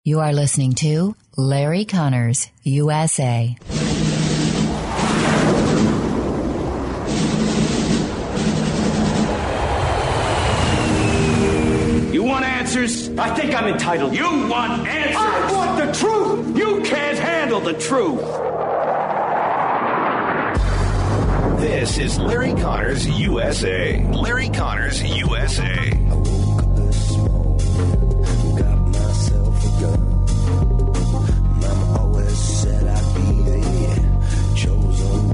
You are listening to Larry Connors, USA. You want answers? I think I'm entitled. You want answers? I want the truth! You can't handle the truth! This is Larry Connors, USA. Larry Connors, USA. I woke up this morning, got myself a gun. Mama always said I'd be the chosen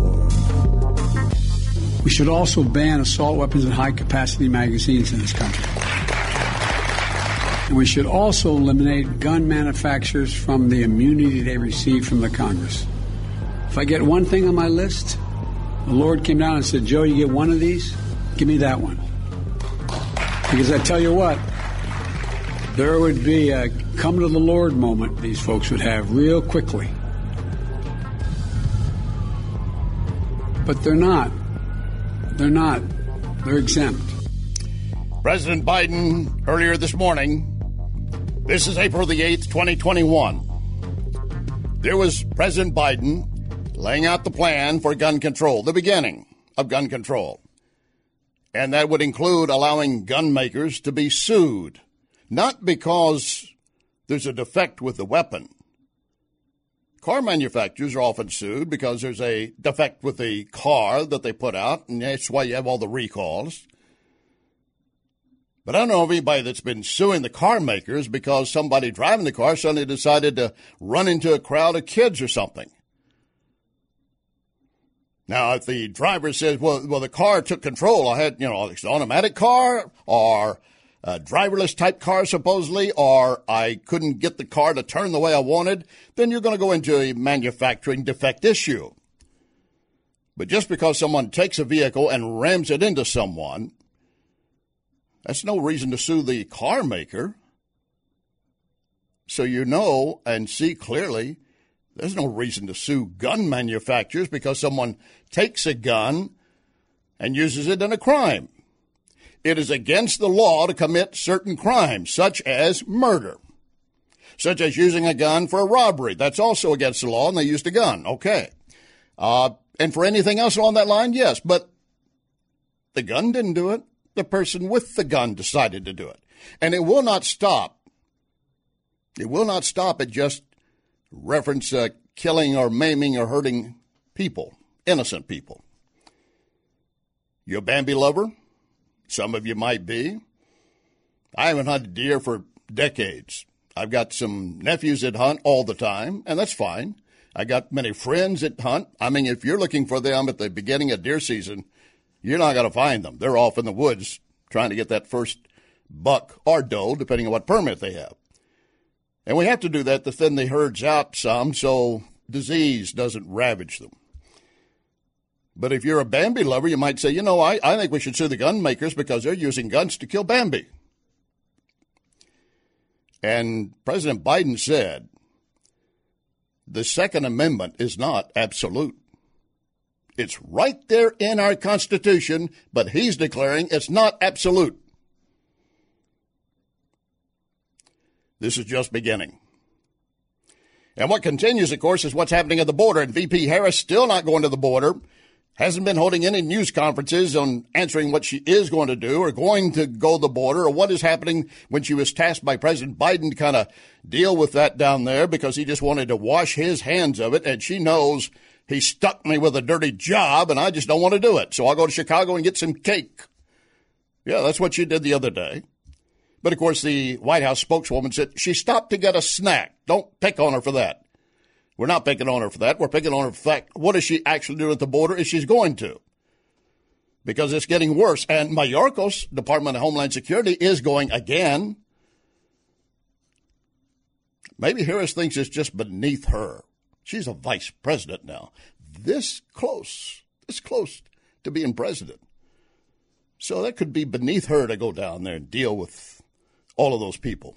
one. We should also ban assault weapons and high-capacity magazines in this country. And we should also eliminate gun manufacturers from the immunity they receive from the Congress. If I get one thing on my list, the Lord came down and said, Joe, you get one of these, give me that one. Because I tell you what, there would be a come to the Lord moment these folks would have real quickly. But they're not. They're not. They're exempt. President Biden, earlier this morning, this is April the 8th, 2021. There was President Biden laying out the plan for gun control, the beginning of gun control. And that would include allowing gun makers to be sued, not because there's a defect with the weapon. Car manufacturers are often sued because there's a defect with the car that they put out, and that's why you have all the recalls. But I don't know of anybody that's been suing the car makers because somebody driving the car suddenly decided to run into a crowd of kids or something. Now, if the driver says, well, the car took control, I had, it's an automatic car or a driverless type car supposedly, or I couldn't get the car to turn the way I wanted, then you're going to go into a manufacturing defect issue. But just because someone takes a vehicle and rams it into someone, that's no reason to sue the car maker. So you know and see clearly there's no reason to sue gun manufacturers because someone takes a gun and uses it in a crime. It is against the law to commit certain crimes, such as murder, such as using a gun for a robbery. That's also against the law, and they used a gun. Okay. And for anything else along that line, yes, but the gun didn't do it. The person with the gun decided to do it. And it will not stop. It will not stop at just reference killing or maiming or hurting people, innocent people. You a Bambi lover? Some of you might be. I haven't hunted deer for decades. I've got some nephews that hunt all the time, and that's fine. I got many friends that hunt. I mean, if you're looking for them at the beginning of deer season, you're not going to find them. They're off in the woods trying to get that first buck or doe, depending on what permit they have. And we have to do that to thin the herds out some so disease doesn't ravage them. But if you're a Bambi lover, you might say, I think we should sue the gun makers because they're using guns to kill Bambi. And President Biden said the Second Amendment is not absolute. It's right there in our Constitution, but he's declaring it's not absolute. This is just beginning. And what continues, of course, is what's happening at the border. And VP Harris still not going to the border, hasn't been holding any news conferences on answering what she is going to do or going to go to the border or what is happening when she was tasked by President Biden to kind of deal with that down there because he just wanted to wash his hands of it. And she knows he stuck me with a dirty job, and I just don't want to do it. So I'll go to Chicago and get some cake. Yeah, that's what she did the other day. But, of course, the White House spokeswoman said she stopped to get a snack. Don't pick on her for that. We're not picking on her for that. We're picking on her for the fact, what is she actually doing at the border if she's going to? Because it's getting worse. And Mayorkas, Department of Homeland Security, is going again. Maybe Harris thinks it's just beneath her. She's a vice president now. This close to being president. So that could be beneath her to go down there and deal with all of those people.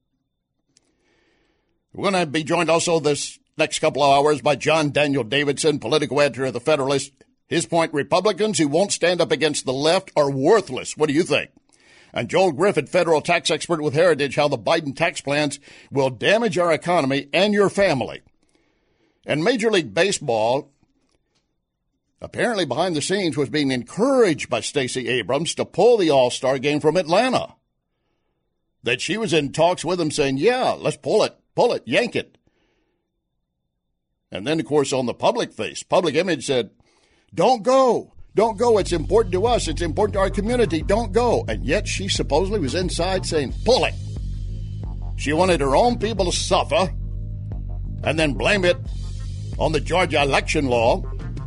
We're going to be joined also this next couple of hours by John Daniel Davidson, political editor of The Federalist. His point, Republicans who won't stand up against the left are worthless. What do you think? And Joel Griffith, federal tax expert with Heritage, how the Biden tax plans will damage our economy and your family. And Major League Baseball, apparently behind the scenes, was being encouraged by Stacey Abrams to pull the All-Star game from Atlanta. That she was in talks with him saying, yeah, let's pull it, yank it. And then, of course, on the public image said, don't go. Don't go. It's important to us. It's important to our community. Don't go. And yet she supposedly was inside saying, pull it. She wanted her own people to suffer and then blame it on the Georgia election law.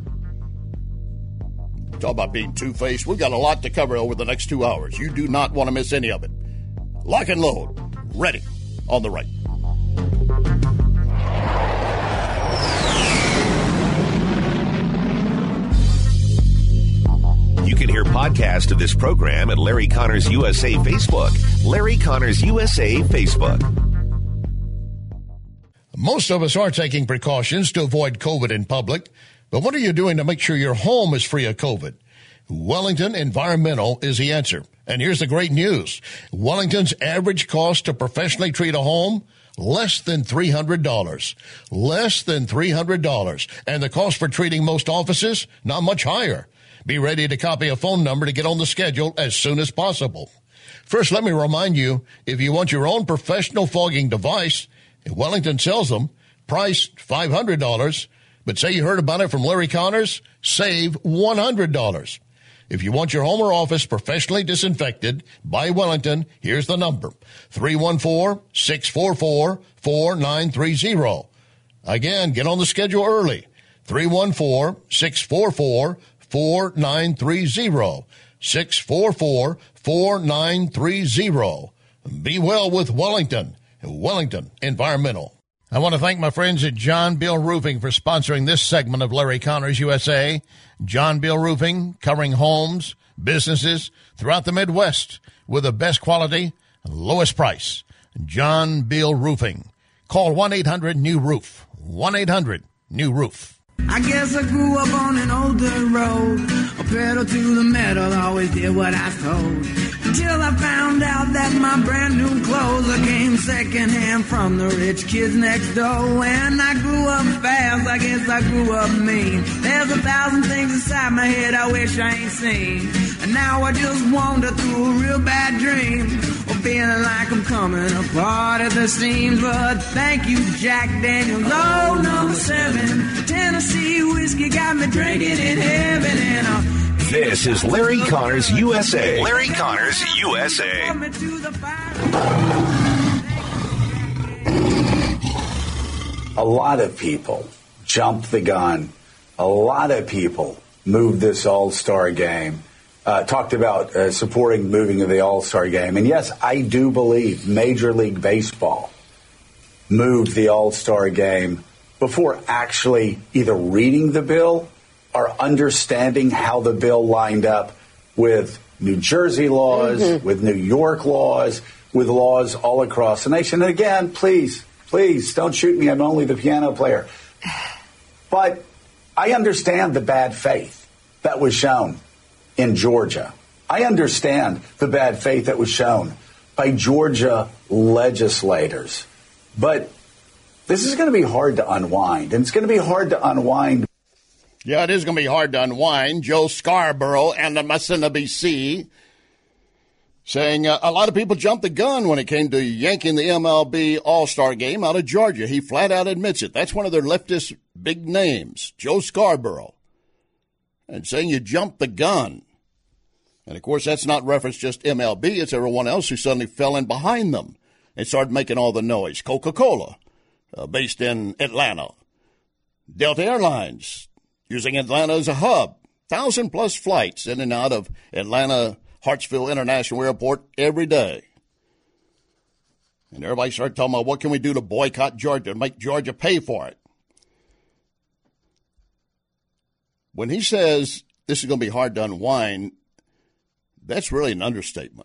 Talk about being two-faced. We've got a lot to cover over the next 2 hours. You do not want to miss any of it. Lock and load. Ready. On the right. You can hear podcast of this program at Larry Connors USA Facebook. Larry Connors USA Facebook. Most of us are taking precautions to avoid COVID in public, but what are you doing to make sure your home is free of COVID? Wellington Environmental is the answer. And here's the great news. Wellington's average cost to professionally treat a home, less than $300. Less than $300. And the cost for treating most offices, not much higher. Be ready to copy a phone number to get on the schedule as soon as possible. First, let me remind you, if you want your own professional fogging device, Wellington sells them, price $500. But say you heard about it from Larry Connors, save $100. If you want your home or office professionally disinfected by Wellington, here's the number, 314-644-4930. Again, get on the schedule early, 314-644-4930, 644-4930. Be well with Wellington Environmental. I want to thank my friends at John Bill Roofing for sponsoring this segment of Larry Connors USA. John Bill Roofing, covering homes, businesses throughout the Midwest with the best quality and lowest price. John Bill Roofing. Call 1-800-NEW-ROOF. 1-800-NEW-ROOF. I guess I grew up on an old dirt road. A pedal to the metal, always did what I was told. Until I found out that my brand new clothes came secondhand from the rich kids next door. And I grew up fast, I guess I grew up mean. There's 1,000 things inside my head I wish I ain't seen. And now I just wander through a real bad dream, or feeling like I'm coming apart at the seams. But thank you, Jack Daniels, oh, number 7. Tennessee whiskey got me drinking in heaven. And this is Larry Connors USA. Larry Connors USA. A lot of people jumped the gun. A lot of people moved this All-Star game. Talked about supporting moving of the All-Star game. And yes, I do believe Major League Baseball moved the All-Star game before actually either reading the bill or understanding how the bill lined up with New Jersey laws, with New York laws, with laws all across the nation. And again, please, don't shoot me. I'm only the piano player. But I understand the bad faith that was shown in Georgia. I understand the bad faith that was shown by Georgia legislators. But this is going to be hard to unwind, and it's going to be hard to unwind. Yeah, it is going to be hard to unwind. Joe Scarborough and the MSNBC saying a lot of people jumped the gun when it came to yanking the MLB All-Star game out of Georgia. He flat out admits it. That's one of their leftist big names, Joe Scarborough, and saying you jumped the gun. And, of course, that's not reference just MLB. It's everyone else who suddenly fell in behind them and started making all the noise. Coca-Cola, based in Atlanta. Delta Airlines, using Atlanta as a hub. 1,000-plus flights in and out of Atlanta Hartsfield International Airport every day. And everybody started talking about what can we do to boycott Georgia and make Georgia pay for it. When he says this is going to be hard to unwind, that's really an understatement.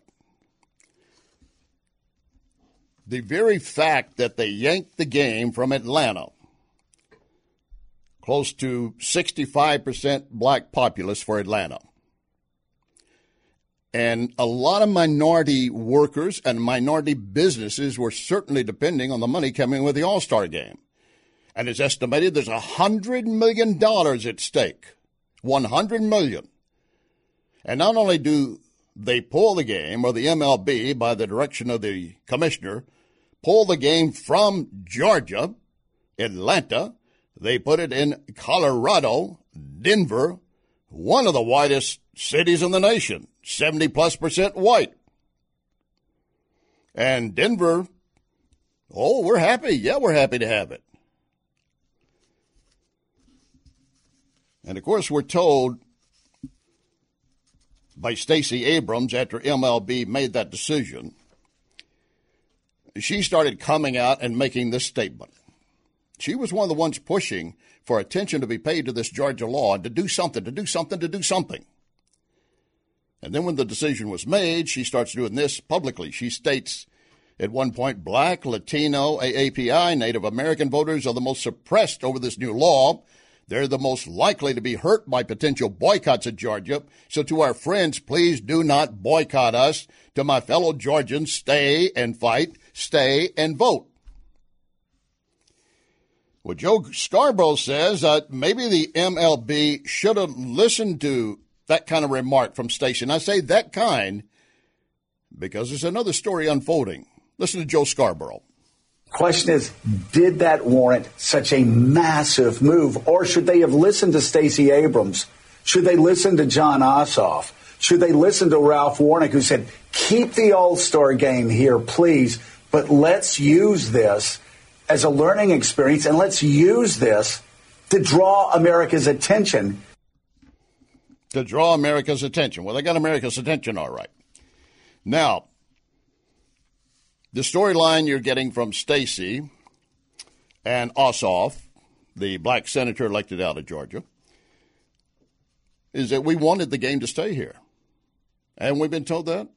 The very fact that they yanked the game from Atlanta, close to 65% black populace for Atlanta, And a lot of minority workers and minority businesses were certainly depending on the money coming with the All-Star game. And it's estimated there's $100 million at stake. $100 million. And not only do they pull the game, or the MLB, by the direction of the commissioner, pull the game from Georgia, Atlanta, they put it in Colorado, Denver, one of the whitest cities in the nation, 70+% white. And Denver, oh, we're happy. Yeah, we're happy to have it. And, of course, we're told by Stacey Abrams after MLB made that decision, she started coming out and making this statement. She was one of the ones pushing for attention to be paid to this Georgia law and to do something. And then when the decision was made, she starts doing this publicly. She states at one point, Black, Latino, AAPI, Native American voters are the most suppressed over this new law. They're the most likely to be hurt by potential boycotts at Georgia. So to our friends, please do not boycott us. To my fellow Georgians, stay and fight, stay and vote. Well, Joe Scarborough says maybe the MLB should have listened to that kind of remark from Stacey. And I say that kind because there's another story unfolding. Listen to Joe Scarborough. Question is, did that warrant such a massive move? Or should they have listened to Stacey Abrams? Should they listen to John Ossoff? Should they listen to Ralph Warnock, who said, keep the All-Star game here, please, but let's use this as a learning experience, and let's use this to draw America's attention. To draw America's attention. Well, they got America's attention all right. Now, the storyline you're getting from Stacey and Ossoff, the black senator elected out of Georgia, is that we wanted the game to stay here. Haven't we been told that?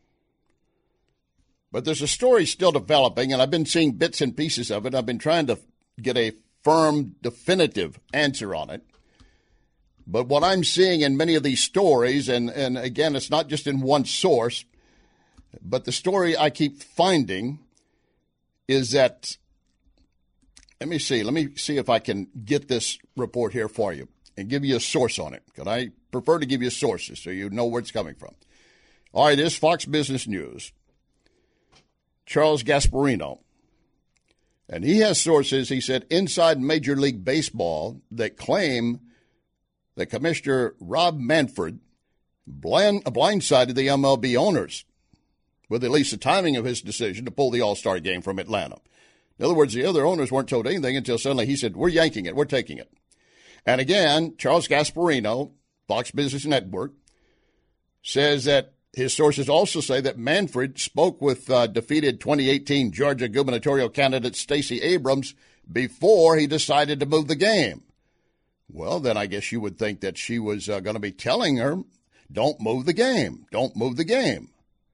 But there's a story still developing, and I've been seeing bits and pieces of it. I've been trying to get a firm, definitive answer on it. But what I'm seeing in many of these stories, and again, it's not just in one source, but the story I keep finding is that, let me see if I can get this report here for you and give you a source on it, because I prefer to give you sources so you know where it's coming from. All right, this is Fox Business News. Charles Gasparino, and he has sources, he said, inside Major League Baseball that claim that Commissioner Rob Manfred blindsided the MLB owners with at least the timing of his decision to pull the All-Star game from Atlanta. In other words, the other owners weren't told anything until suddenly he said, we're yanking it, we're taking it. And again, Charles Gasparino, Fox Business Network, says that his sources also say that Manfred spoke with defeated 2018 Georgia gubernatorial candidate Stacey Abrams before he decided to move the game. Well, then I guess you would think that she was going to be telling her, don't move the game, don't move the game.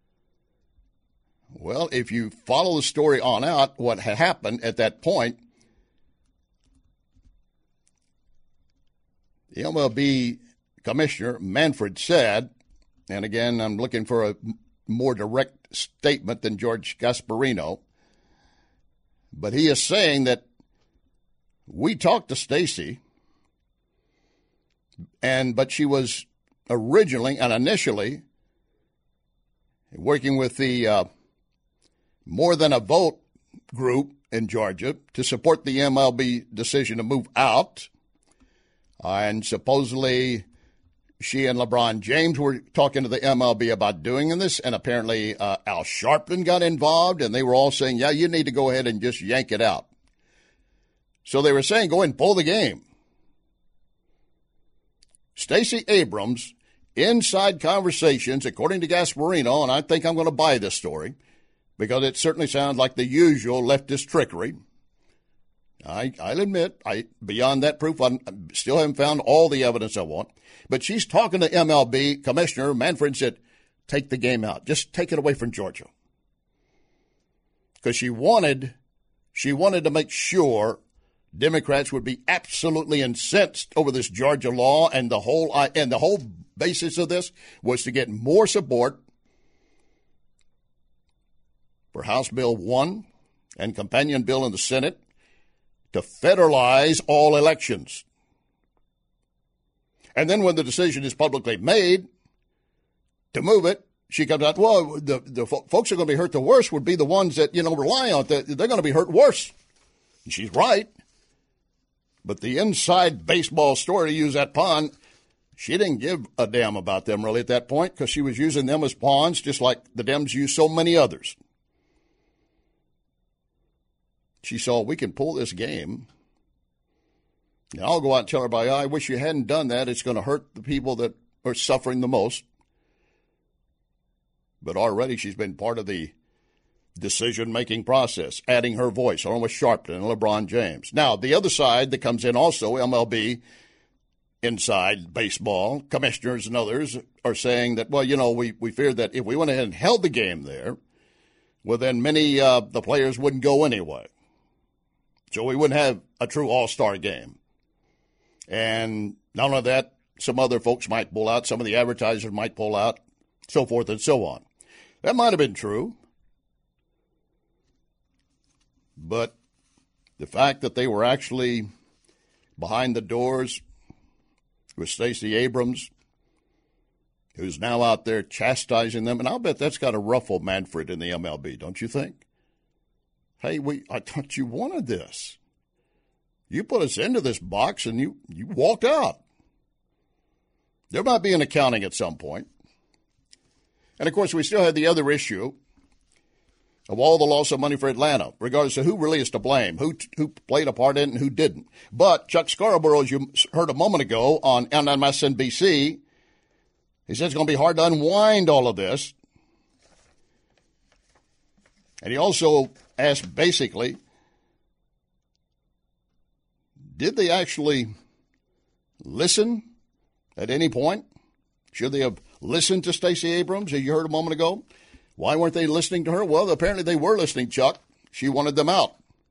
Well, if you follow the story on out, what had happened at that point, the MLB commissioner, Manfred, said, and again, I'm looking for a more direct statement than George Gasparino, but he is saying that we talked to Stacey, but she was originally and initially working with the More Than a Vote group in Georgia to support the MLB decision to move out, and supposedly she and LeBron James were talking to the MLB about doing this, and apparently Al Sharpton got involved, and they were all saying, yeah, you need to go ahead and just yank it out. So they were saying, go ahead and pull the game. Stacey Abrams, inside conversations, according to Gasparino, and I think I'm going to buy this story, because it certainly sounds like the usual leftist trickery. I'll admit, beyond that proof, I still haven't found all the evidence I want. But she's talking to MLB Commissioner Manfred and said, take the game out. Just take it away from Georgia. Because she wanted to make sure Democrats would be absolutely incensed over this Georgia law, and the whole basis of this was to get more support for House Bill 1 and companion bill in the Senate to federalize all elections. And then when the decision is publicly made to move it, she comes out, well, the folks who are going to be hurt the worst would be the ones that, rely on it. They're going to be hurt worse. And she's right. But the inside baseball story, to use that pun, she didn't give a damn about them really at that point because she was using them as pawns just like the Dems use so many others. She saw, we can pull this game. And I'll go out and tell everybody, I wish you hadn't done that. It's going to hurt the people that are suffering the most. But already she's been part of the decision-making process, adding her voice, along with Sharpton and LeBron James. Now, the other side that comes in also, MLB, inside baseball, commissioners and others are saying that, well, we fear that if we went ahead and held the game there, well, then many the players wouldn't go anyway. So we wouldn't have a true all-star game. And not only that, some other folks might pull out, some of the advertisers might pull out, so forth and so on. That might have been true. But the fact that they were actually behind the doors with Stacey Abrams, who's now out there chastising them, and I'll bet that's got to ruffle Manfred in the MLB, don't you think? Hey, I thought you wanted this. You put us into this box and you walked out. There might be an accounting at some point. And, of course, we still had the other issue of all the loss of money for Atlanta, regardless of who really is to blame, who played a part in it and who didn't. But Chuck Scarborough, as you heard a moment ago on MSNBC, he said it's going to be hard to unwind all of this. And he also asked basically, did they actually listen at any point? Should they have listened to Stacey Abrams, as you heard a moment ago? Why weren't they listening to her? Well, apparently they were listening, Chuck. She wanted them out.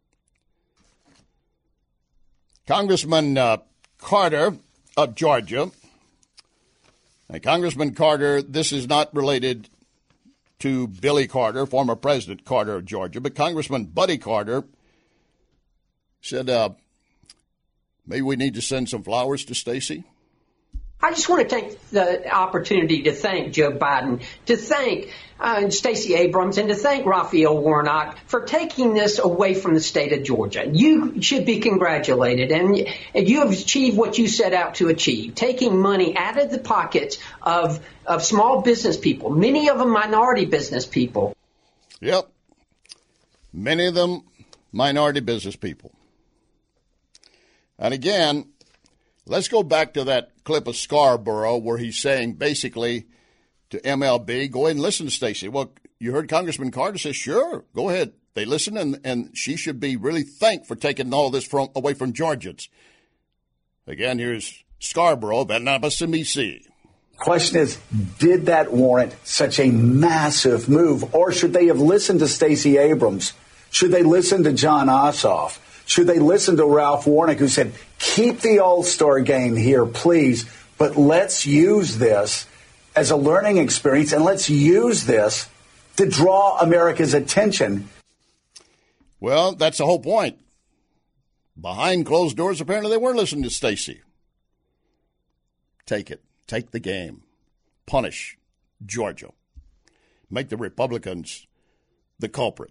Congressman Carter of Georgia. And Congressman Carter, this is not related to Billy Carter, former President Carter of Georgia, but Congressman Buddy Carter said, maybe we need to send some flowers to Stacey. I just want to take the opportunity to thank Joe Biden, to thank Stacey Abrams, and to thank Raphael Warnock for taking this away from the state of Georgia. You should be congratulated, and you have achieved what you set out to achieve, taking money out of the pockets of small business people, many of them minority business people. Yep. Many of them minority business people. And again, let's go back to that clip of Scarborough where he's saying basically to MLB, go ahead and listen to Stacey. Well, you heard Congressman Carter say, sure, go ahead. They listen, and she should be really thanked for taking all this away from Georgians. Again, here's Scarborough of MSNBC. Question is, did that warrant such a massive move, or should they have listened to Stacey Abrams? Should they listen to John Ossoff? Should they listen to Ralph Warnock, who said, keep the All-Star game here, please, but let's use this as a learning experience, and let's use this to draw America's attention? Well, that's the whole point. Behind closed doors, apparently they weren't listening to Stacey. Take it. Take the game. Punish Georgia. Make the Republicans the culprit.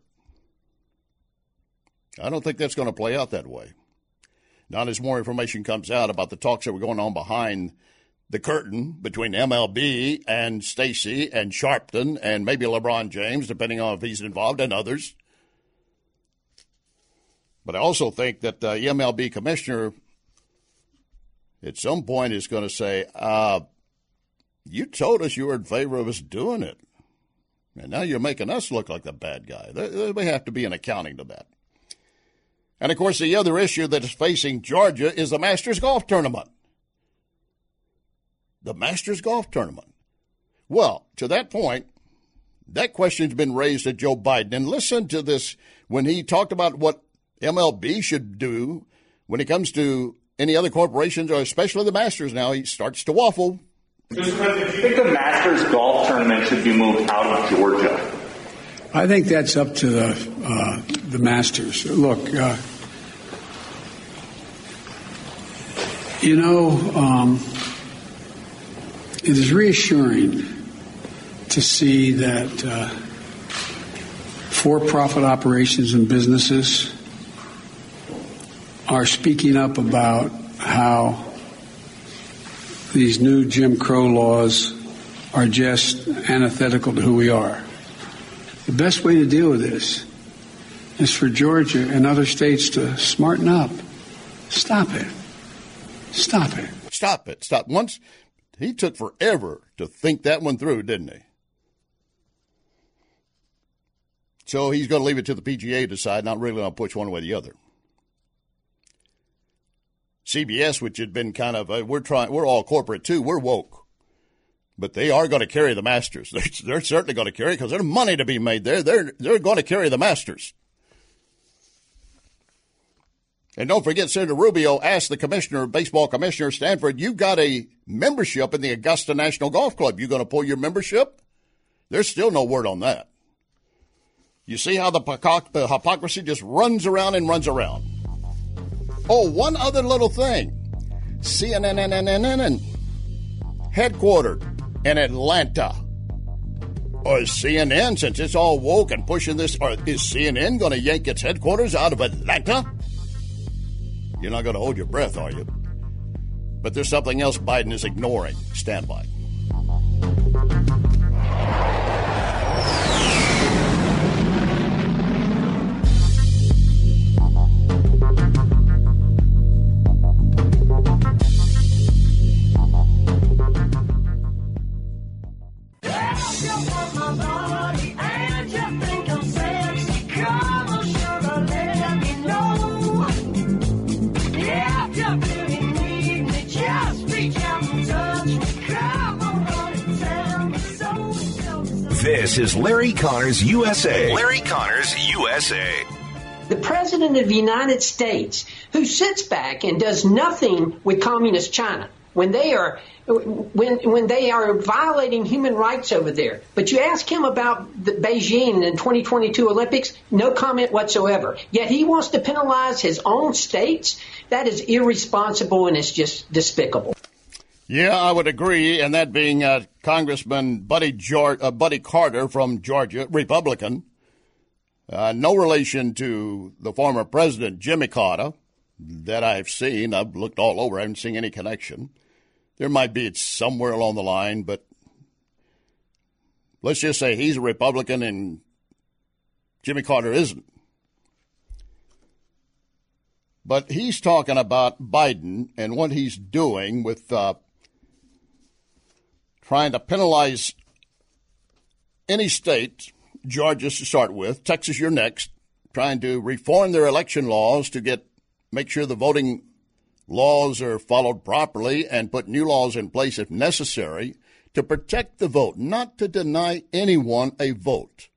I don't think that's going to play out that way. Not as more information comes out about the talks that were going on behind the curtain between MLB and Stacey and Sharpton and maybe LeBron James, depending on if he's involved, and others. But I also think that the MLB commissioner at some point is going to say, you told us you were in favor of us doing it. And now you're making us look like the bad guy. There may have to be an accounting to that. And, of course, the other issue that is facing Georgia is the Masters Golf Tournament. The Masters Golf Tournament. Well, to that point, that question's been raised to Joe Biden. And listen to this when he talked about what MLB should do when it comes to any other corporations, or especially the Masters now, he starts to waffle. Mr. President, do you think the Masters golf tournament should be moved out of Georgia? I think that's up to the Masters. Look, it is reassuring to see that for-profit operations and businesses are speaking up about how these new Jim Crow laws are just antithetical to who we are. The best way to deal with this is for Georgia and other states to smarten up. Stop it. Stop it. Stop it. Stop. Once he took forever to think that one through, didn't he? So he's going to leave it to the PGA to decide, not really going to push one way or the other. CBS, which had been kind of, we're all corporate too, we're woke. But they are going to carry the Masters. They're certainly going to carry it because there's money to be made there. They're going to carry the Masters. And don't forget, Senator Rubio asked the baseball commissioner, Stanford, you've got a membership in the Augusta National Golf Club. You going to pull your membership? There's still no word on that. You see how the hypocrisy just runs around and runs around. Oh, one other little thing. CNN headquartered in Atlanta. Or is CNN, since it's all woke and pushing this, or is CNN going to yank its headquarters out of Atlanta? You're not going to hold your breath, are you? But there's something else Biden is ignoring. Stand by. This is Larry Connors USA. Larry Connors USA. The President of the United States, who sits back and does nothing with Communist China when they are violating human rights over there. But you ask him about the Beijing and 2022 Olympics, no comment whatsoever. Yet he wants to penalize his own states. That is irresponsible and it's just despicable. Yeah, I would agree, and that being Congressman Buddy Carter from Georgia, Republican. No relation to the former president, Jimmy Carter, that I've seen. I've looked all over. I haven't seen any connection. There might be it somewhere along the line, but let's just say he's a Republican and Jimmy Carter isn't. But he's talking about Biden and what he's doing with trying to penalize any state, Georgia to start with, Texas you're next, trying to reform their election laws to make sure the voting laws are followed properly and put new laws in place if necessary to protect the vote, not to deny anyone a vote.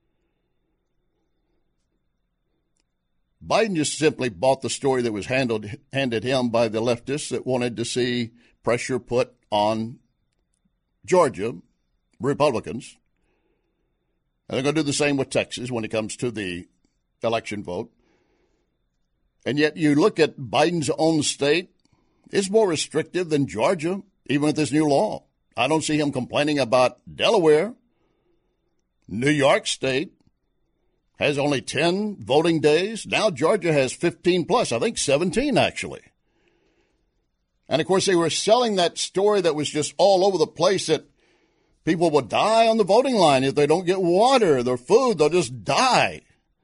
Biden just simply bought the story that was handed him by the leftists that wanted to see pressure put on Georgia Republicans. And they're going to do the same with Texas when it comes to the election vote. And yet you look at Biden's own state, it's more restrictive than Georgia, even with this new law. I don't see him complaining about Delaware. New York State has only 10 voting days. Now Georgia has 15 plus, I think 17 actually. And, of course, they were selling that story that was just all over the place that people will die on the voting line if they don't get water, their food, they'll just die.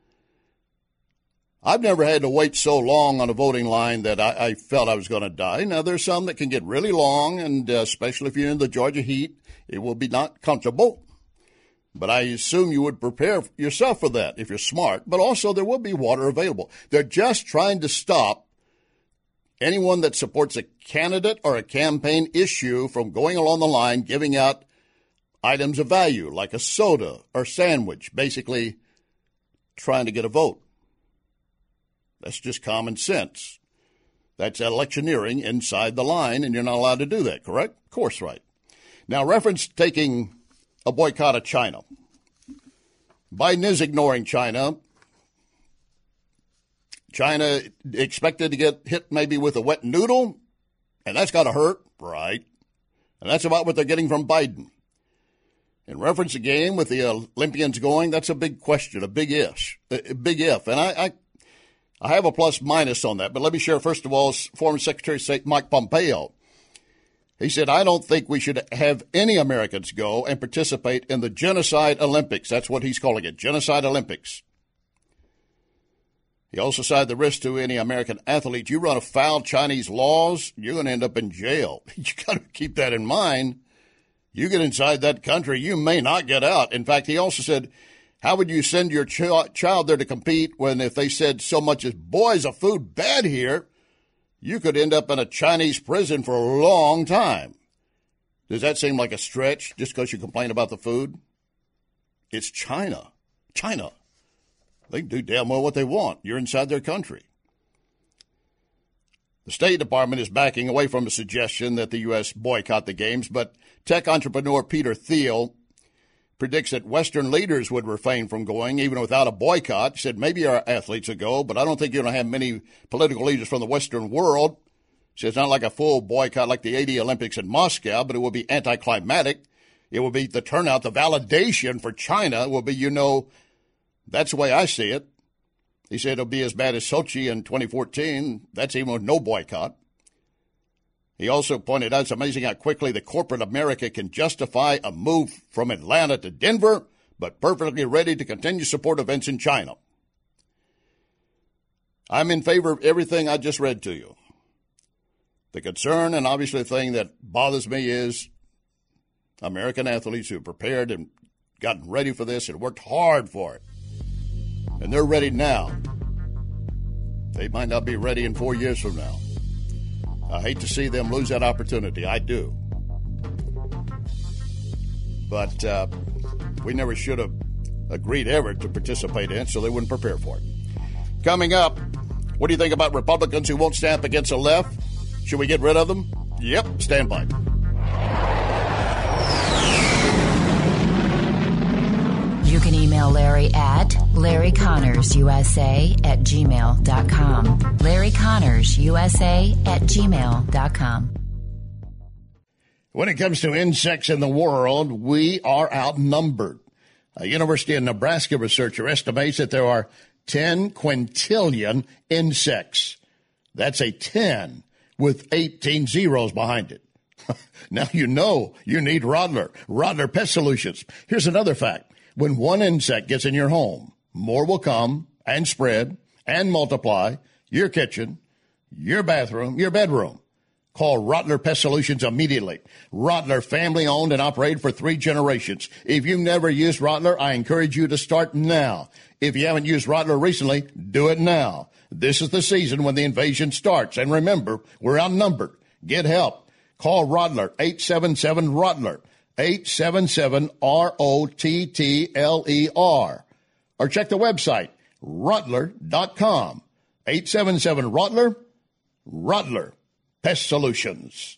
I've never had to wait so long on a voting line that I felt I was going to die. Now, there's some that can get really long, and especially if you're in the Georgia heat, it will be not comfortable. But I assume you would prepare yourself for that if you're smart. But also there will be water available. They're just trying to stop anyone that supports a candidate or a campaign issue from going along the line, giving out items of value like a soda or sandwich, basically trying to get a vote. That's just common sense. That's electioneering inside the line, and you're not allowed to do that, correct? Of course, right. Now, reference taking a boycott of China. Biden is ignoring China. China expected to get hit maybe with a wet noodle, and that's got to hurt, right? And that's about what they're getting from Biden. In reference again with the Olympians going, that's a big question, a big if. And I have a plus minus on that, but let me share first of all former Secretary of State Mike Pompeo. He said, I don't think we should have any Americans go and participate in the Genocide Olympics. That's what he's calling it, Genocide Olympics. He also cited the risk to any American athlete. You run afoul Chinese laws, you're going to end up in jail. You got to keep that in mind. You get inside that country, you may not get out. In fact, he also said, how would you send your child there to compete when if they said so much as, boy, is the food bad here, you could end up in a Chinese prison for a long time. Does that seem like a stretch just because you complain about the food? It's China. China. They can do damn well what they want. You're inside their country. The State Department is backing away from the suggestion that the U.S. boycott the games, but tech entrepreneur Peter Thiel predicts that Western leaders would refrain from going even without a boycott. He said maybe our athletes will go, but I don't think you're going to have many political leaders from the Western world. He says it's not like a full boycott like the 80 Olympics in Moscow, but it will be anticlimactic. It will be the turnout, the validation for China will be, that's the way I see it. He said it'll be as bad as Sochi in 2014. That's even with no boycott. He also pointed out it's amazing how quickly the corporate America can justify a move from Atlanta to Denver, but perfectly ready to continue support events in China. I'm in favor of everything I just read to you. The concern and obviously the thing that bothers me is American athletes who are prepared and gotten ready for this and worked hard for it. And they're ready now. They might not be ready in 4 years from now. I hate to see them lose that opportunity. I do. But we never should have agreed ever to participate in it, so they wouldn't prepare for it. Coming up, what do you think about Republicans who won't stand up against the left? Should we get rid of them? Yep, stand by. You can email Larry at LarryConnorsUSA@gmail.com. LarryConnorsUSA@gmail.com. When it comes to insects in the world, we are outnumbered. A University of Nebraska researcher estimates that there are 10 quintillion insects. That's a 10 with 18 zeros behind it. Now you know you need Rottler. Rottler Pest Solutions. Here's another fact. When one insect gets in your home, more will come and spread and multiply your kitchen, your bathroom, your bedroom. Call Rottler Pest Solutions immediately. Rottler, family-owned and operated for 3 generations. If you've never used Rottler, I encourage you to start now. If you haven't used Rottler recently, do it now. This is the season when the invasion starts. And remember, we're outnumbered. Get help. Call Rottler, 877-ROTTLER. 877-ROTTLER. Or check the website, Rottler.com. 877-ROTTLER. Rottler Pest Solutions.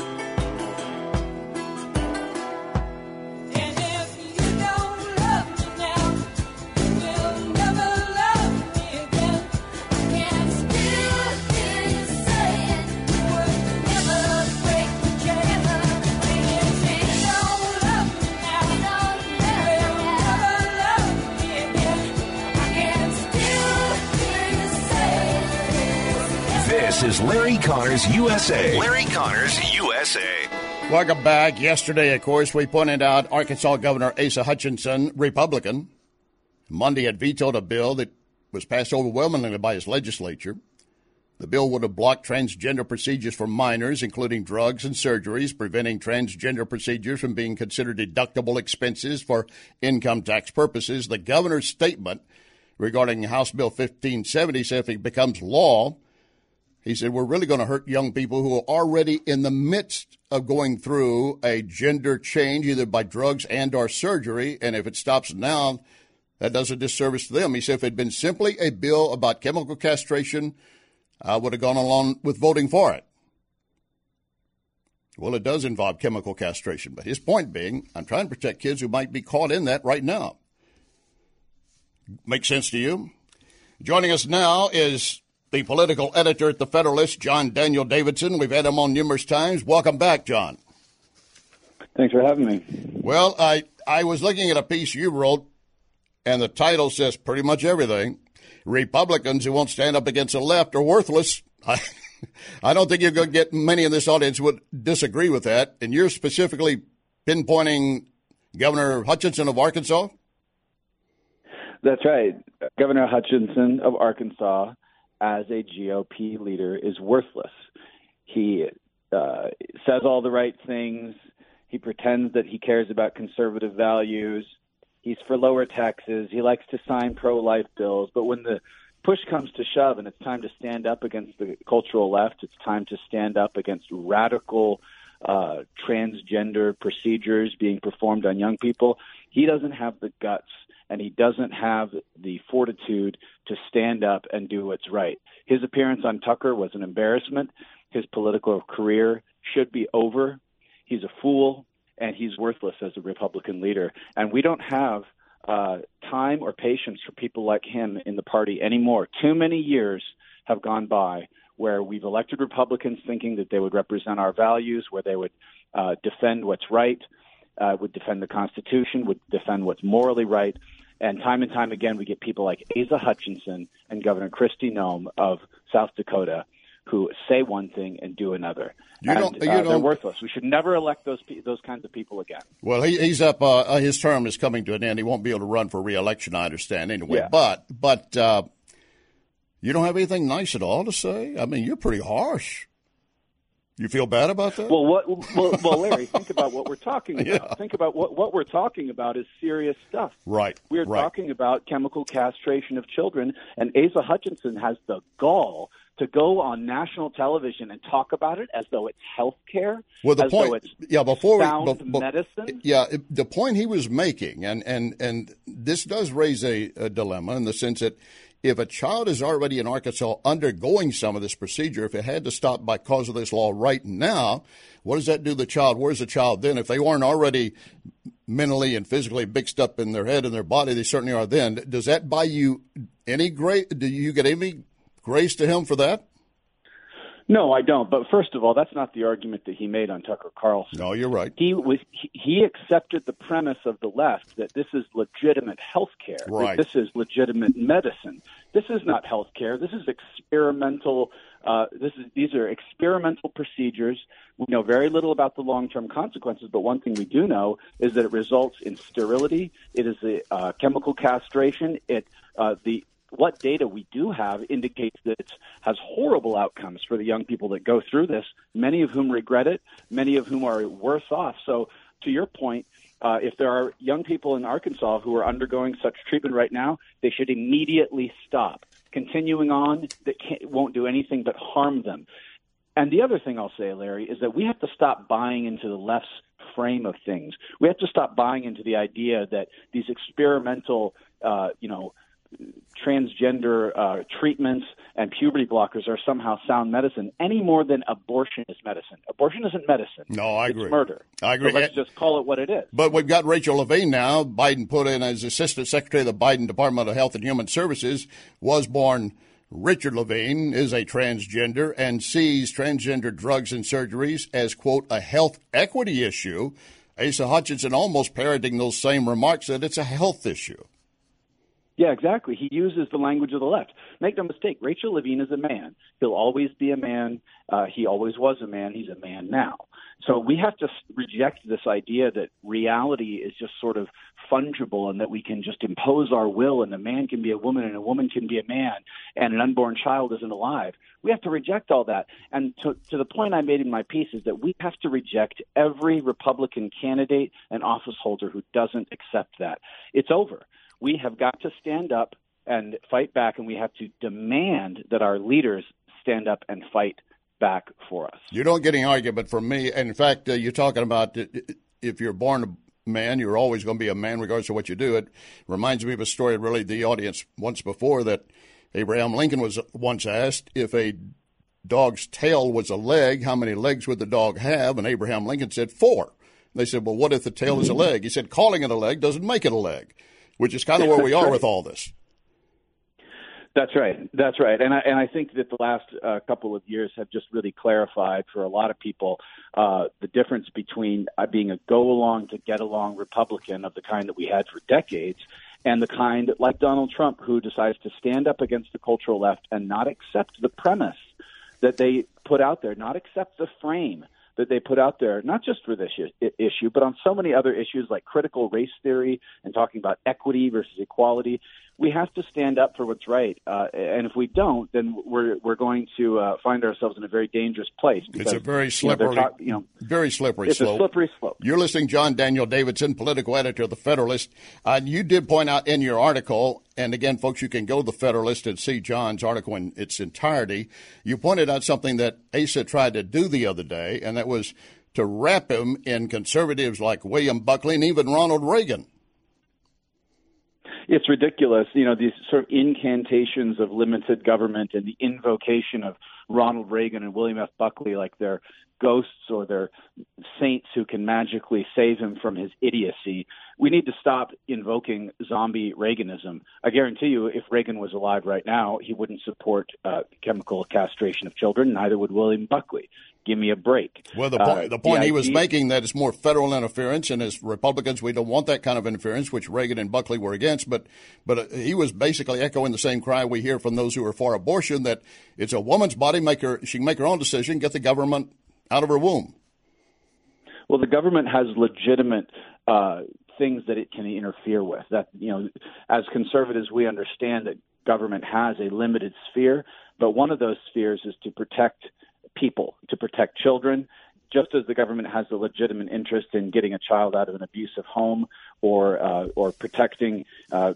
This is Larry Connors USA. Larry Connors USA. Welcome back. Yesterday, of course, we pointed out Arkansas Governor Asa Hutchinson, Republican, Monday had vetoed a bill that was passed overwhelmingly by his legislature. The bill would have blocked transgender procedures for minors, including drugs and surgeries, preventing transgender procedures from being considered deductible expenses for income tax purposes. The governor's statement regarding House Bill 1570 said if it becomes law, he said, we're really going to hurt young people who are already in the midst of going through a gender change, either by drugs and or surgery. And if it stops now, that does a disservice to them. He said if it had been simply a bill about chemical castration I would have gone along with voting for it. Well, it does involve chemical castration, but his point being, I'm trying to protect kids who might be caught in that right now. Make sense to you? Joining us now is the political editor at The Federalist, John Daniel Davidson. We've had him on numerous times. Welcome back, John. Thanks for having me. Well, I was looking at a piece you wrote, and the title says pretty much everything. Republicans who won't stand up against the left are worthless. I don't think you're going to get many in this audience would disagree with that. And you're specifically pinpointing Governor Hutchinson of Arkansas? That's right. Governor Hutchinson of Arkansas, as a GOP leader, is worthless. He says all the right things. He pretends that he cares about conservative values. He's for lower taxes. He likes to sign pro-life bills. But when the push comes to shove and it's time to stand up against the cultural left, it's time to stand up against radical transgender procedures being performed on young people, he doesn't have the guts and he doesn't have the fortitude to stand up and do what's right. His appearance on Tucker was an embarrassment. His political career should be over. He's a fool, and he's worthless as a Republican leader. And we don't have time or patience for people like him in the party anymore. Too many years have gone by where we've elected Republicans thinking that they would represent our values, where they would defend what's right, would defend the Constitution, would defend what's morally right. And time again, we get people like Asa Hutchinson and Governor Kristi Noem of South Dakota who say one thing and do another. They're worthless. We should never elect those kinds of people again. Well, he's up. His term is coming to an end. He won't be able to run for re-election, I understand, anyway. Yeah. But you don't have anything nice at all to say? I mean, you're pretty harsh. You feel bad about that? Well, Larry, think about what we're talking about. Yeah. Think about what we're talking about is serious stuff. Right. We're talking about chemical castration of children, and Asa Hutchinson has the gall to go on national television and talk about it as though it's health care, well, the as point, though it's medicine. Yeah, the point he was making, and this does raise a dilemma in the sense that if a child is already in Arkansas undergoing some of this procedure, if it had to stop by cause of this law right now, what does that do to the child? Where's the child then? If they weren't already mentally and physically mixed up in their head and their body, they certainly are then. Does that buy you any grace? Do you get any grace to him for that? No, I don't. But first of all, that's not the argument that he made on Tucker Carlson. No, you're right. He accepted the premise of the left that this is legitimate health care. Right. That this is legitimate medicine. This is not health care. This is experimental. These are experimental procedures. We know very little about the long-term consequences, but one thing we do know is that it results in sterility. It is a chemical castration. What data we do have indicates that it has horrible outcomes for the young people that go through this, many of whom regret it, many of whom are worse off. So to your point, if there are young people in Arkansas who are undergoing such treatment right now, they should immediately stop. Continuing on, that won't do anything but harm them. And the other thing I'll say, Larry, is that we have to stop buying into the left's frame of things. We have to stop buying into the idea that these experimental, transgender treatments and puberty blockers are somehow sound medicine any more than abortion is medicine. Abortion isn't medicine. No, I agree. It's murder. I agree. So let's just call it what it is. But we've got Rachel Levine now. Biden put in as Assistant Secretary of the Biden Department of Health and Human Services, was born Richard Levine, is a transgender and sees transgender drugs and surgeries as, quote, a health equity issue. Asa Hutchinson almost parroting those same remarks that it's a health issue. Yeah, exactly. He uses the language of the left. Make no mistake, Rachel Levine is a man. He'll always be a man. He always was a man. He's a man now. So we have to reject this idea that reality is just sort of fungible and that we can just impose our will and a man can be a woman and a woman can be a man and an unborn child isn't alive. We have to reject all that. And to the point I made in my piece is that we have to reject every Republican candidate and office holder who doesn't accept that. It's over. We have got to stand up and fight back, and we have to demand that our leaders stand up and fight back for us. You don't get any argument from me. And in fact, you're talking about if you're born a man, you're always going to be a man regardless of what you do. It reminds me of a story, really, the audience once before, that Abraham Lincoln was once asked if a dog's tail was a leg, how many legs would the dog have? And Abraham Lincoln said 4. They said, well, what if the tail is a leg? He said, calling it a leg doesn't make it a leg, which is kind of where we are with all this. That's right. That's right. And I think that the last couple of years have just really clarified for a lot of people the difference between being a go-along to get-along Republican of the kind that we had for decades and the kind like Donald Trump, who decides to stand up against the cultural left and not accept the premise that they put out there, not accept the frame that they put out there, not just for this issue, but on so many other issues like critical race theory and talking about equity versus equality. We have to stand up for what's right, and if we don't, then we're going to find ourselves in a very dangerous place. Because, it's a very slippery, very slippery it's slope. A slippery slope. You're listening, John Daniel Davidson, political editor of the Federalist. You did point out in your article, and again, folks, you can go to the Federalist and see John's article in its entirety. You pointed out something that Asa tried to do the other day, and that was to wrap him in conservatives like William Buckley and even Ronald Reagan. It's ridiculous, these sort of incantations of limited government and the invocation of Ronald Reagan and William F. Buckley like they're ghosts or they're saints who can magically save him from his idiocy. We need to stop invoking zombie Reaganism. I guarantee you, if Reagan was alive right now, he wouldn't support chemical castration of children. Neither would William Buckley. Give me a break. Well, the point he was making that it's more federal interference, and as Republicans, we don't want that kind of interference, which Reagan and Buckley were against. But he was basically echoing the same cry we hear from those who are for abortion, that it's a woman's body, she can make her own decision, get the government out of her womb. Well, the government has legitimate things that it can interfere with. That, as conservatives, we understand that government has a limited sphere, but one of those spheres is to protect people, to protect children, just as the government has a legitimate interest in getting a child out of an abusive home or protecting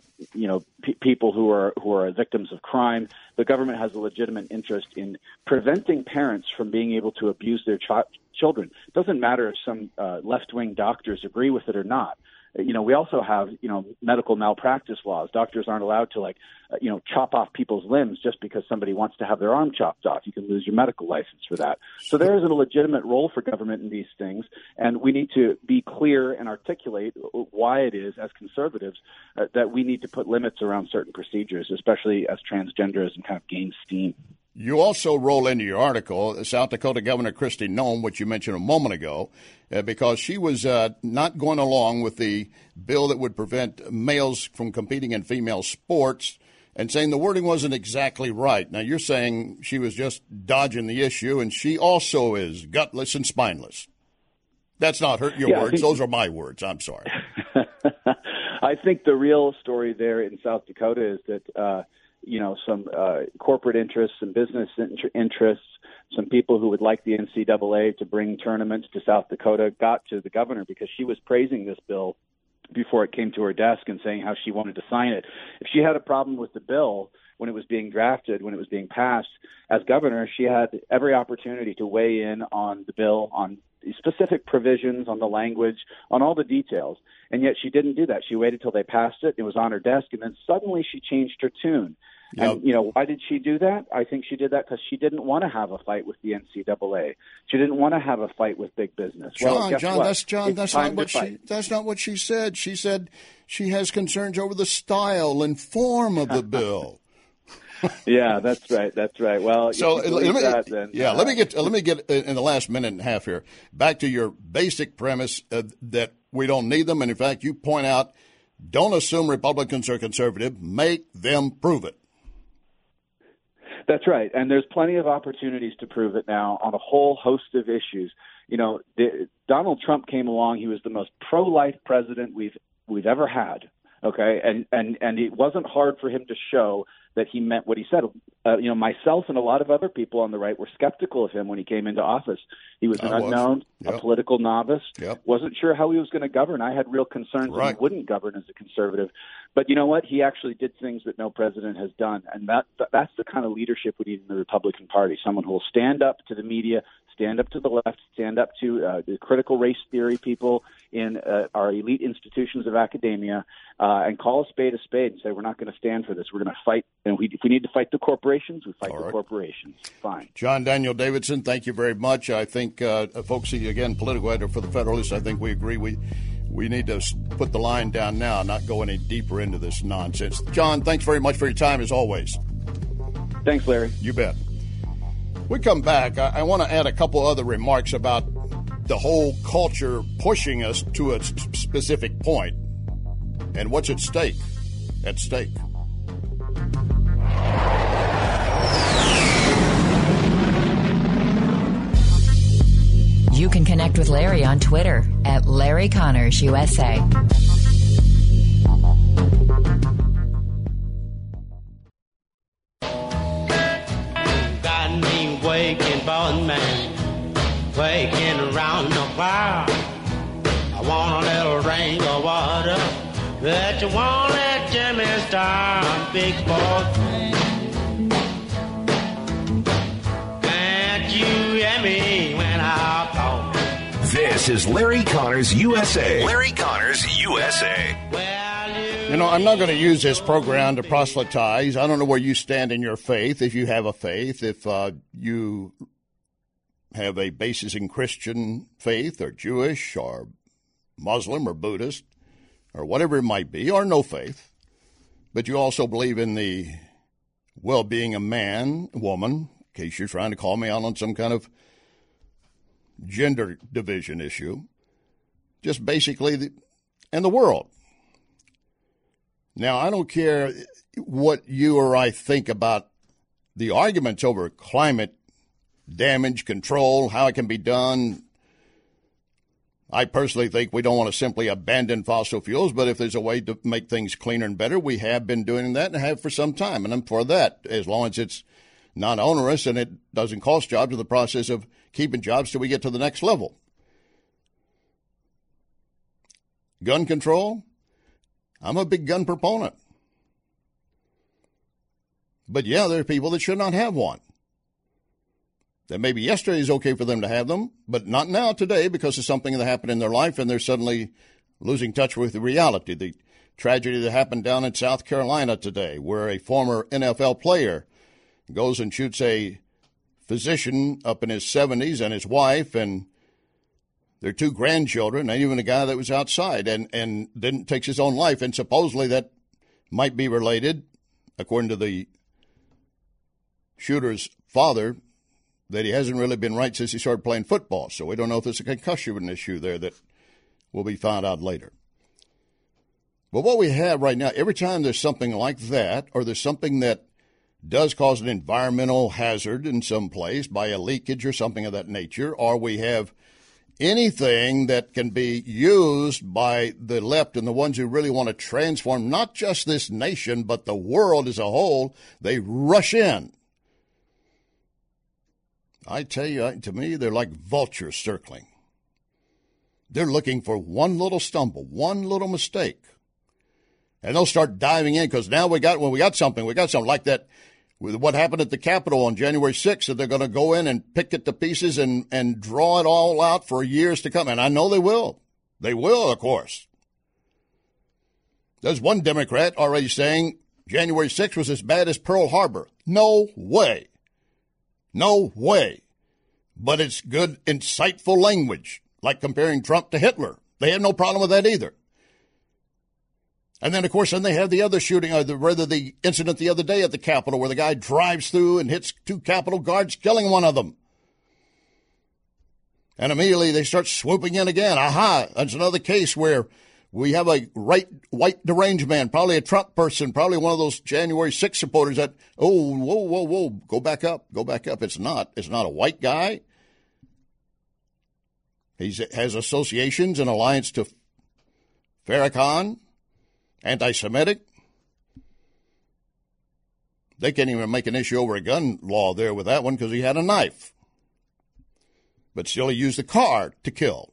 people who are victims of crime. The government has a legitimate interest in preventing parents from being able to abuse their children. It doesn't matter if some left-wing doctors agree with it or not. We also have, medical malpractice laws. Doctors aren't allowed to, chop off people's limbs just because somebody wants to have their arm chopped off. You can lose your medical license for that. So there is a legitimate role for government in these things, and we need to be clear and articulate why it is, as conservatives, that we need to put limits around certain procedures, especially as transgenderism kind of gains steam. You also roll into your article South Dakota Governor Kristi Noem, which you mentioned a moment ago, because she was not going along with the bill that would prevent males from competing in female sports and saying the wording wasn't exactly right. Now, you're saying she was just dodging the issue, and she also is gutless and spineless. That's not your words. Those are my words. I'm sorry. I think the real story there in South Dakota is that some corporate interests and business interests, some people who would like the NCAA to bring tournaments to South Dakota got to the governor because she was praising this bill before it came to her desk and saying how she wanted to sign it. If she had a problem with the bill when it was being drafted, when it was being passed, as governor, she had every opportunity to weigh in on the bill, on specific provisions, on the language, on all the details. And yet she didn't do that. She waited till they passed it. It was on her desk, and then suddenly she changed her tune. Yep. And, why did she do that? I think she did that because she didn't want to have a fight with the NCAA. She didn't want to have a fight with big business. That's not what she said. She said she has concerns over the style and form of the bill. Yeah, that's right. That's right. Well, so let me get in the last minute and a half here back to your basic premise that we don't need them, and in fact, you point out, don't assume Republicans are conservative. Make them prove it. That's right, and there's plenty of opportunities to prove it now on a whole host of issues. Donald Trump came along; he was the most pro-life president we've ever had. Okay, and it wasn't hard for him to show that he meant what he said. Myself and a lot of other people on the right were skeptical of him when he came into office. He was an unknown, a political novice, wasn't sure how he was going to govern. I had real concerns that he wouldn't govern as a conservative. But you know what? He actually did things that no president has done, and that's the kind of leadership we need in the Republican Party, someone who will stand up to the media, stand up to the left, stand up to the critical race theory people in our elite institutions of academia, and call a spade and say, we're not going to stand for this. We're going to fight. And if we need to fight the corporations, we fight the corporations. Fine. John Daniel Davidson, thank you very much. I think, folks, again, political editor for the Federalist, I think we agree we need to put the line down now, not go any deeper into this nonsense. John, thanks very much for your time, as always. Thanks, Larry. You bet. We come back. I want to add a couple other remarks about the whole culture pushing us to a specific point and what's at stake. You can connect with Larry on Twitter at Larry Connors USA. Got me waking, boss man, waking around the clock. I want a little rain of water that you won't let Jimmy start, big boy. Can't you hear me when I call? This is Larry Connors USA. Larry Connors USA. I'm not going to use this program to proselytize. I don't know where you stand in your faith, if you have a faith, if you have a basis in Christian faith or Jewish or Muslim or Buddhist or whatever it might be, or no faith. But you also believe in the well-being of man, woman, in case you're trying to call me out on some kind of gender division issue. Just basically, and the world. Now, I don't care what you or I think about the arguments over climate damage control, how it can be done. I personally think we don't want to simply abandon fossil fuels, but if there's a way to make things cleaner and better, we have been doing that and have for some time. And I'm for that, as long as it's not onerous and it doesn't cost jobs in the process of keeping jobs till we get to the next level. Gun control? I'm a big gun proponent. But yeah, there are people that should not have one. That maybe yesterday is okay for them to have them, but not now, today, because of something that happened in their life and they're suddenly losing touch with the reality. The tragedy that happened down in South Carolina today, where a former NFL player goes and shoots a physician up in his 70s and his wife and their two grandchildren, and even a guy that was outside, and then takes his own life. And supposedly that might be related, according to the shooter's father, that he hasn't really been right since he started playing football. So we don't know if there's a concussion issue there that will be found out later. But what we have right now, every time there's something like that, or there's something that does cause an environmental hazard in some place by a leakage or something of that nature, or we have anything that can be used by the left and the ones who really want to transform not just this nation, but the world as a whole, they rush in. I tell you, to me, they're like vultures circling. They're looking for one little stumble, one little mistake. And they'll start diving in because now we got something like that with what happened at the Capitol on January 6th, that they're going to go in and pick it to pieces and draw it all out for years to come. And I know they will. They will, of course. There's one Democrat already saying January 6th was as bad as Pearl Harbor. No way. No way. But it's good, insightful language, like comparing Trump to Hitler. They have no problem with that either. And then, of course, they have the other shooting, the incident the other day at the Capitol where the guy drives through and hits two Capitol guards, killing one of them. And immediately they start swooping in again. Aha, that's another case where we have a white deranged man, probably a Trump person, probably one of those January 6th supporters that, whoa, go back up. It's not a white guy. He has associations and alliance to Farrakhan. Anti-Semitic. They can't even make an issue over a gun law there with that one because he had a knife. But still he used the car to kill.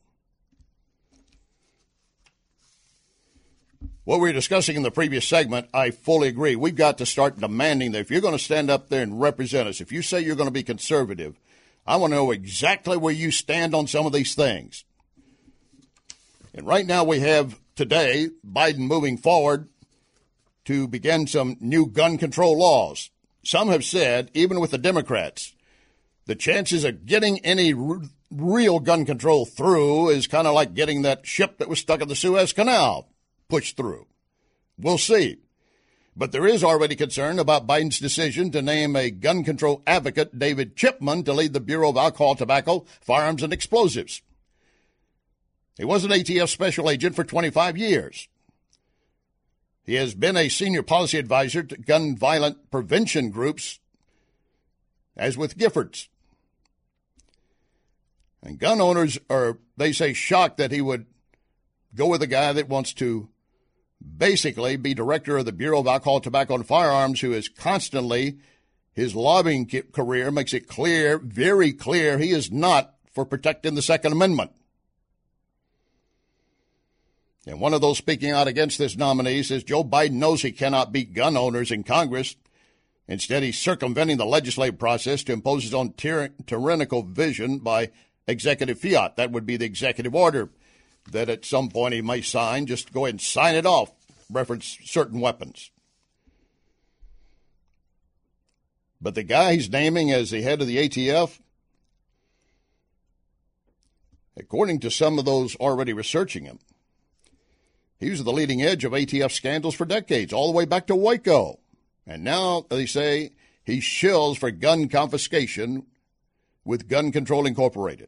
What we were discussing in the previous segment, I fully agree. We've got to start demanding that if you're going to stand up there and represent us, if you say you're going to be conservative, I want to know exactly where you stand on some of these things. And right now we have today Biden moving forward to begin some new gun control laws. Some have said, even with the Democrats, the chances of getting any real gun control through is kind of like getting that ship that was stuck in the Suez Canal pushed through. We'll see. But there is already concern about Biden's decision to name a gun control advocate, David Chipman, to lead the Bureau of Alcohol, Tobacco, Firearms, and Explosives. He was an ATF special agent for 25 years. He has been a senior policy advisor to gun violence prevention groups, as with Giffords. And gun owners are, they say, shocked that he would go with a guy that wants to basically be director of the Bureau of Alcohol, Tobacco, and Firearms, who is constantly, his lobbying career makes it clear, very clear, he is not for protecting the Second Amendment. And one of those speaking out against this nominee says Joe Biden knows he cannot beat gun owners in Congress. Instead, he's circumventing the legislative process to impose his own tyrannical vision by executive fiat. That would be the executive order that at some point he may sign. Just go ahead and sign it off, reference certain weapons. But the guy he's naming as the head of the ATF, according to some of those already researching him, he was the leading edge of ATF scandals for decades, all the way back to Waco. And now, they say, he shills for gun confiscation with Gun Control Incorporated.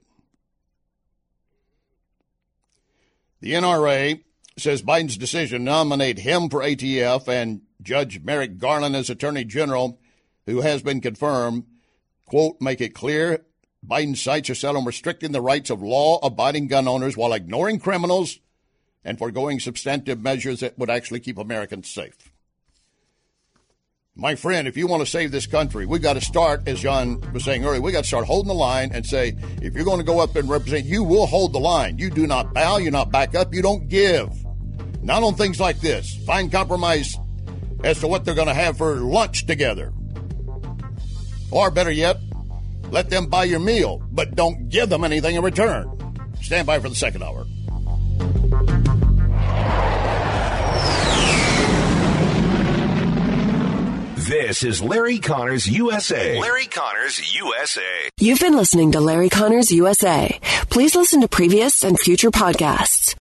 The NRA says Biden's decision to nominate him for ATF and Judge Merrick Garland as Attorney General, who has been confirmed, quote, make it clear Biden's sights are set on restricting the rights of law-abiding gun owners while ignoring criminals and foregoing substantive measures that would actually keep Americans safe. My friend, if you want to save this country, we got to start, as John was saying earlier, we got to start holding the line and say, if you're going to go up and represent, you will hold the line. You do not bow, you not back up, you don't give. Not on things like this. Find compromise as to what they're going to have for lunch together. Or better yet, let them buy your meal, but don't give them anything in return. Stand by for the second hour. This is Larry Connors USA. Larry Connors USA. You've been listening to Larry Connors USA. Please listen to previous and future podcasts.